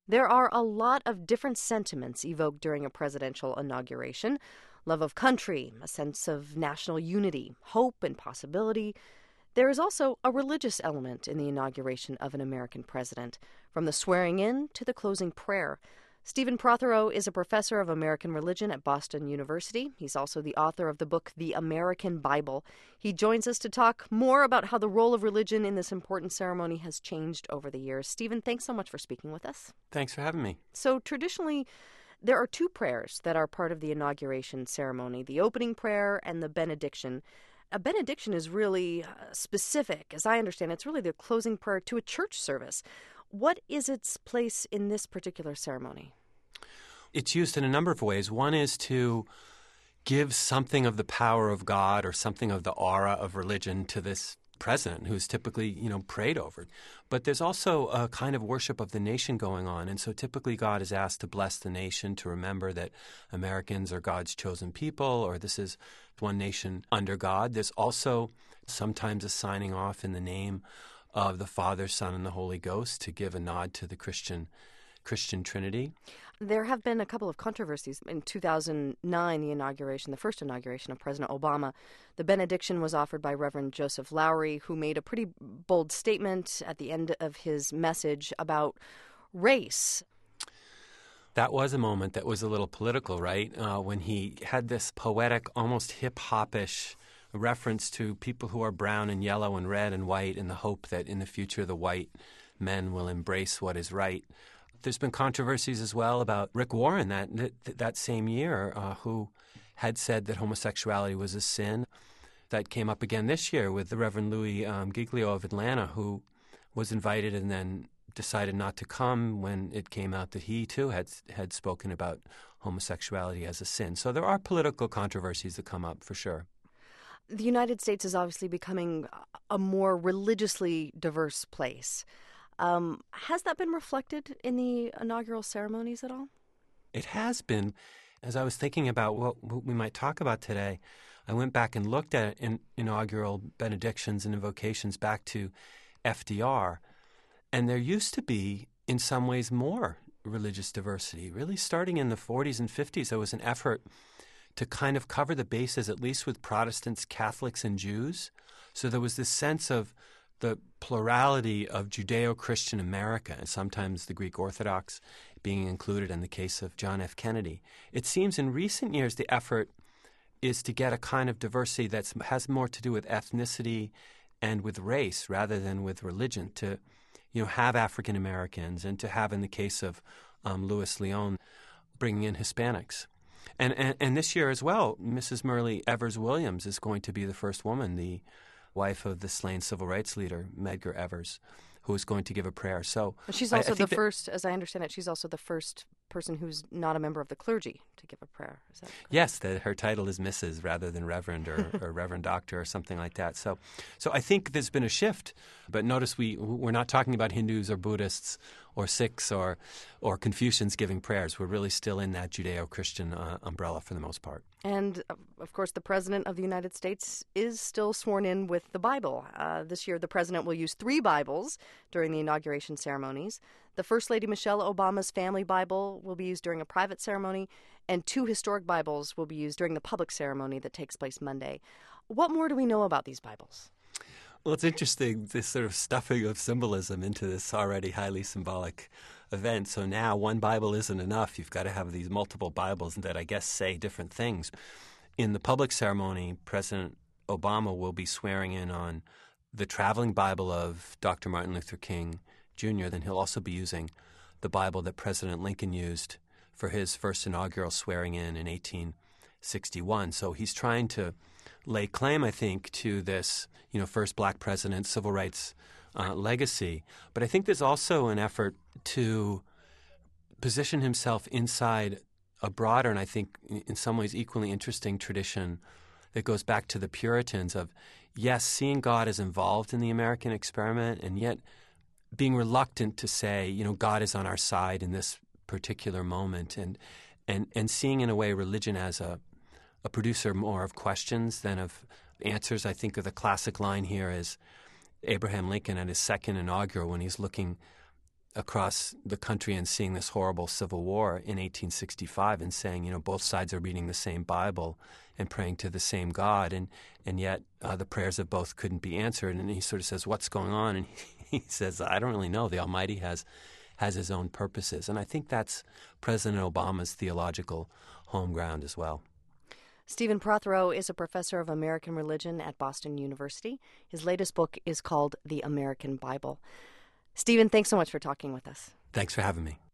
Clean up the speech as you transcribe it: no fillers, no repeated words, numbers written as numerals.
There are a lot of different sentiments evoked during a presidential inauguration: love of country, a sense of national unity, hope and possibility. There is also a religious element in the inauguration of an American president, from the swearing in to the closing prayer. Stephen Prothero is a professor of American religion at Boston University. He's also the author of the book The American Bible. He joins us to talk more about how the role of religion in this important ceremony has changed over the years. Stephen, thanks so much for speaking with us. Thanks for having me. So traditionally, there are two prayers that are part of the inauguration ceremony: the opening prayer and the benediction. A benediction is really specific. As I understand, it's really the closing prayer to a church service. What is its place in this particular ceremony? It's used in a number of ways. One is to give something of the power of God or something of the aura of religion to this president who's typically, prayed over. But there's also a kind of worship of the nation going on. And so typically God is asked to bless the nation, to remember that Americans are God's chosen people, or this is one nation under God. There's also sometimes a signing off in the name of the Father, Son, and the Holy Ghost to give a nod to the Christian Trinity. There have been a couple of controversies. In 2009, the first inauguration of President Obama, the benediction was offered by Reverend Joseph Lowry, who made a pretty bold statement at the end of his message about race. That was a moment that was a little political, right? When he had this poetic, almost hip-hop-ish reference to people who are brown and yellow and red and white, in the hope that in the future the white men will embrace what is right. There's been controversies as well about Rick Warren that same year, who had said that homosexuality was a sin. That came up again this year with the Reverend Louis Giglio of Atlanta, who was invited and then decided not to come when it came out that he too had spoken about homosexuality as a sin. So there are political controversies that come up for sure. The United States is obviously becoming a more religiously diverse place. Has that been reflected in the inaugural ceremonies at all? It has been. As I was thinking about what we might talk about today, I went back and looked at inaugural benedictions and invocations back to FDR. And there used to be, in some ways, more religious diversity. Really starting in the 40s and 50s, there was an effort to kind of cover the bases, at least with Protestants, Catholics, and Jews. So there was this sense of the plurality of Judeo-Christian America, and sometimes the Greek Orthodox being included in the case of John F. Kennedy. It seems in recent years the effort is to get a kind of diversity that has more to do with ethnicity and with race rather than with religion, to have African Americans and to have, in the case of Louis Leon, bringing in Hispanics. And this year as well, Mrs. Myrlie Evers Williams is going to be the first woman, the wife of the slain civil rights leader, Medgar Evers, who is going to give a prayer. So she's also the first, as I understand it, she's also the first person who's not a member of the clergy to give a prayer. Is that correct? Yes, her title is Mrs. rather than Reverend or Reverend Doctor or something like that. So I think there's been a shift. But notice we're not talking about Hindus or Buddhists or Sikhs or Confucians giving prayers. We're really still in that Judeo-Christian umbrella for the most part. And, of course, the President of the United States is still sworn in with the Bible. This year, the President will use 3 Bibles during the inauguration ceremonies. The First Lady Michelle Obama's family Bible will be used during a private ceremony, and 2 historic Bibles will be used during the public ceremony that takes place Monday. What more do we know about these Bibles? Well, it's interesting, this sort of stuffing of symbolism into this already highly symbolic event. So now one Bible isn't enough. You've got to have these multiple Bibles that I guess say different things. In the public ceremony, President Obama will be swearing in on the traveling Bible of Dr. Martin Luther King Jr. Then he'll also be using the Bible that President Lincoln used for his first inaugural swearing in 1861. So he's trying to lay claim, I think, to this, first black president, civil rights legacy. But I think there's also an effort to position himself inside a broader and I think in some ways equally interesting tradition that goes back to the Puritans of, yes, seeing God as involved in the American experiment and yet being reluctant to say, God is on our side in this particular moment and seeing in a way religion as a producer more of questions than of answers. I think of the classic line here is Abraham Lincoln at his second inaugural when he's looking across the country and seeing this horrible civil war in 1865 and saying, both sides are reading the same Bible and praying to the same God, and yet the prayers of both couldn't be answered. And he sort of says, what's going on? And he says, I don't really know. The Almighty has his own purposes. And I think that's President Obama's theological home ground as well. Stephen Prothero is a professor of American religion at Boston University. His latest book is called The American Bible. Stephen, thanks so much for talking with us. Thanks for having me.